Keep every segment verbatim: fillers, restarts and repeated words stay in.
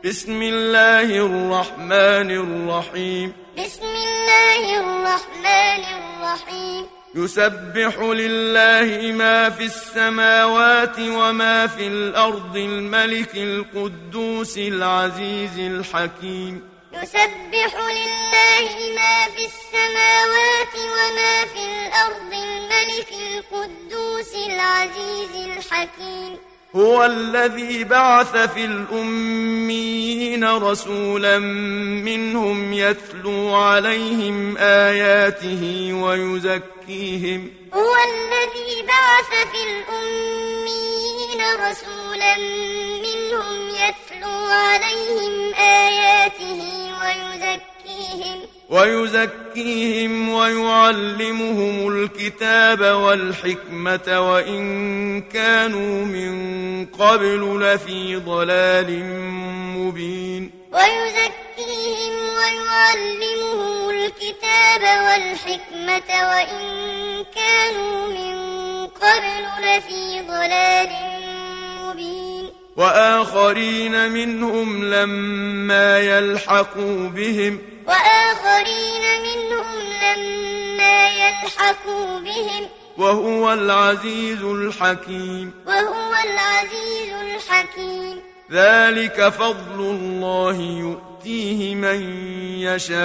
بسم الله الرحمن الرحيم بسم الله الرحمن الرحيم يسبح لله ما في السماوات وما في الأرض الملك القدوس العزيز الحكيم يسبح لله ما في السماوات وما في الأرض الملك القدوس العزيز الحكيم هو الذي بعث في الأميين رسولا منهم يتلو عليهم آياته ويزكيهم هو الذي بعث في الأميين رسولا منهم يتلو عليهم آياته ويزكيهم ويزكيهم ويعلمهم الكتاب والحكمة وإن كانوا من قبل لفي ضلال مبين ويزكيهم ويعلمهم الكتاب والحكمة وإن كانوا من قبل لفي ضلال مبين وآخرين منهم لما يلحقوا بهم وآخرين منهم لما يلحقوا بهم وهو العزيز الحكيم وهو العزيز الحكيم ذلك فضل الله يؤتيه من يشاء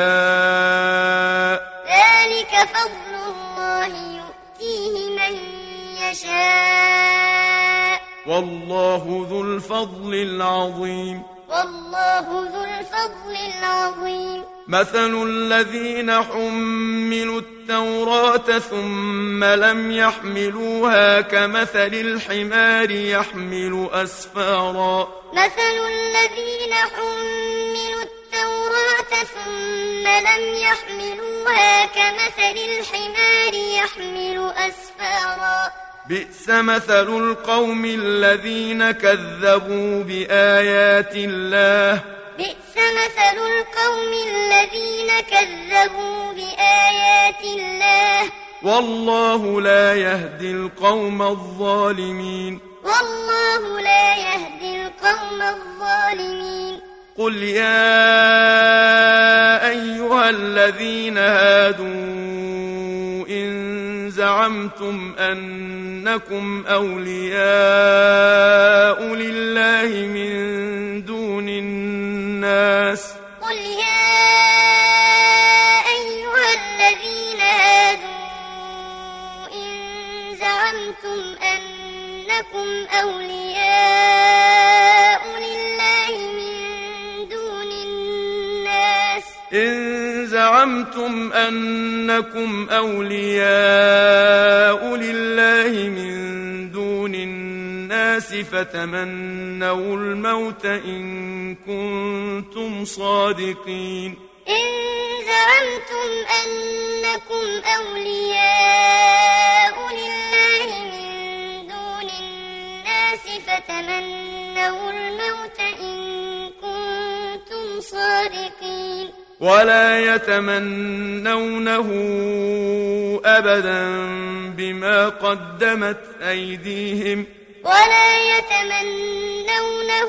ذلك فضل الله يؤتيه من يشاء والله ذو الفضل العظيم والله ذو الفضل العظيم مثل الذين حملوا التوراة ثم لم يحملوها كمثل الحمار يحمل أسفارا مثل الذين حملوا التوراة ثم لم يحملوها كمثل الحمار يحمل أسفارا بئس مثل القوم الذين كذبوا بآيات الله بئس مثل القوم الذين كذبوا بآيات الله والله لا يهدي القوم الظالمين والله لا يهدي القوم الظالمين قل يا أيها الذين هادوا إن زعمتم أنكم أولياء لله من دون الناس قل يا أيها الذين هادوا إن زعمتم أنكم أولياء لله من دون الناس إن زعمتم أنكم أولياء لله من دون الناس فتمنوا الموت إن كنتم صادقين إن زعمتم أنكم أولياء لله من دون الناس فتمنوا الموت إن كنتم صادقين ولا يتمنونه أبدا بما قدمت أيديهم ولا يتمنونه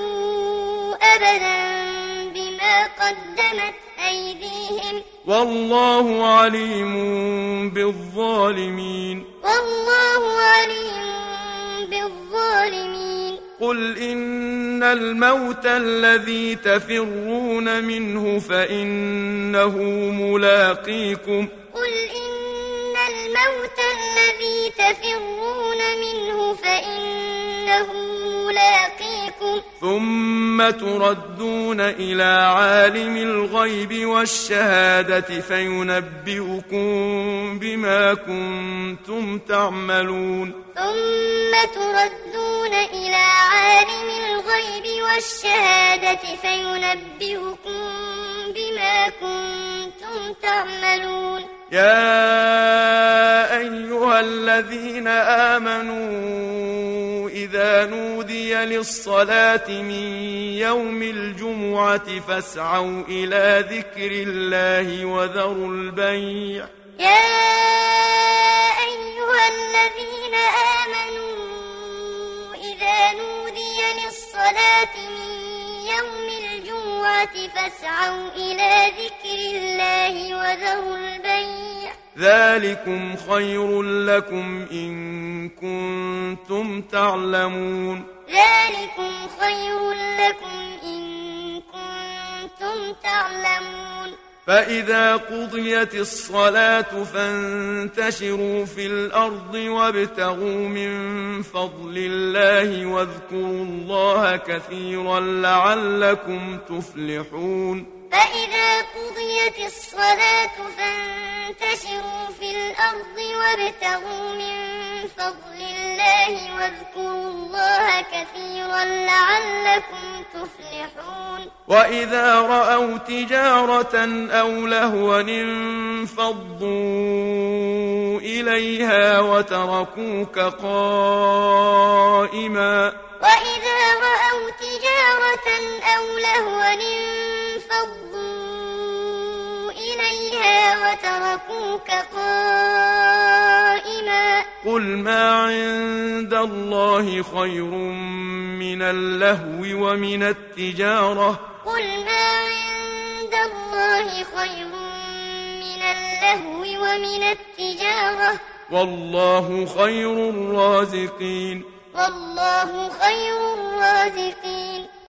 أبدا بما قدمت أيديهم والله عليم بالظالمين والله عليم بالظالمين قل إن الموت الذي تفرون منه فإنه ملاقيكم قل إن الموت الذي تفرون منه فإنه ملاقيكم ثم تردون إلى عالم الغيب والشهادة فينبئكم بما كنتم تعملون ثم تردون إلى عالم الغيب والشهادة فينبئكم بما كنتم تعملون يا أيها الذين آمنوا إذا نودي للصلاة من يوم الجمعة فاسعوا إلى ذكر الله وذروا البيع يا أيها الذين آمنوا إذا نودي للصلاة من يوم الجمعة الجمعة فاسعوا إلى ذكر الله وذروا البيع ذلكم خير لكم إن كنتم تعلمون ذلكم خير لكم إن كنتم تعلمون فإذا قضيت الصلاة فانتشروا في الأرض وابتغوا من فضل الله واذكروا الله كثيرا لعلكم تفلحون فإذا قضيت الصلاة فانتشروا في الأرض وابتغوا من فضل الله واذكروا الله كثيرا لعلكم تفلحون وإذا رأوا تجارة أو لهوا انفضوا إليها وتركوك قائما وإذا رأوا تجارة أو لهوا انفضوا إليها وتركوك قائما قل ما عند الله خير من اللهو ومن التجارة قل ما عند الله خير من اللهو ومن التجارة والله خير الرازقين والله خير الرازقين